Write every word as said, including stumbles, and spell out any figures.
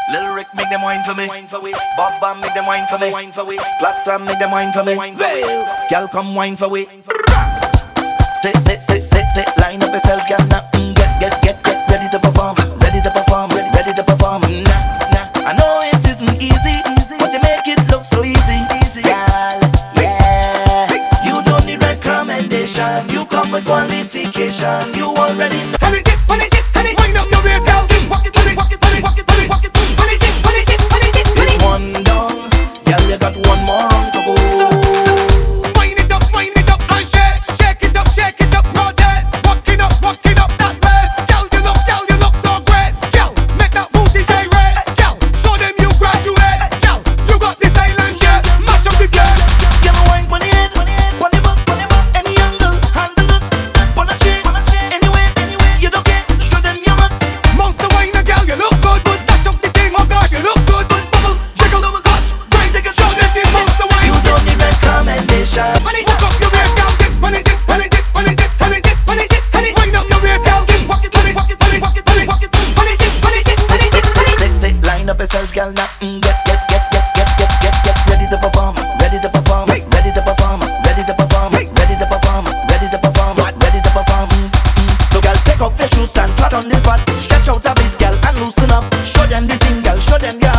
Lil Rick make them wine for me. Bob Bam make them wine for me. Platsam make them wine for me. Girl come wine for we. Sit, sit, sit, sit, sit. Line up yourself, girl. Now mm, get, get, get, get ready to perform. Ready to perform. Ready, ready to perform. Nah, nah. I know it isn't easy, but you make it look so easy. Girl, yeah. You don't need recommendation. You come with qualification. You already know. Honey dip, honey dip, honey. Wind up your waist, girl. Walk it, honey, walk it, honey, walk it, honey, walk it. Honey dip, honey dip, honey dip, honey. It's one down, girl. You got one more round to go. So, so, wind it up, wind it up, and shake, shake it up, shake it up, raw dead. Walking up, walking up that waist, girl. You look, girl, you look so great, girl. Make that booty gyrate, girl. Show them you graduate, girl. You got this style and shit, mash up the game. Girl, wine pon the head, pon the butt, pon the butt. Any angle, handle it. Pon a chain, anyway, anyway. You don't care, show them your butt. Monster wine, a girl, you look good, good. Dash up the thing, oh gosh, you look good, good. Bubble, jiggle, double touch, grind, take a show them the monster wine. You don't need recommendation. Honey, hook up your waist, girl. Dip, honey, dip, honey, dip, honey, dip, honey, dip, honey, dip, honey. Wind up your waist, girl. Dip, walk it, honey, walk it, honey, walk it, honey, walk it. Honey, dip, honey, dip, honey, dip, honey. Sit, sit, line up yourself, girl. Now mm, get, get, get, get, get, get, get, get ready to perform. Ready to perform. Ready to perform. Ready to perform. Ready to perform. Ready to perform. Ready to perform. Mm, mm. So, girl, take off your shoes, stand flat on this spot. Stretch out a bit, girl, and loosen up. Show them the thing, girl. Show them your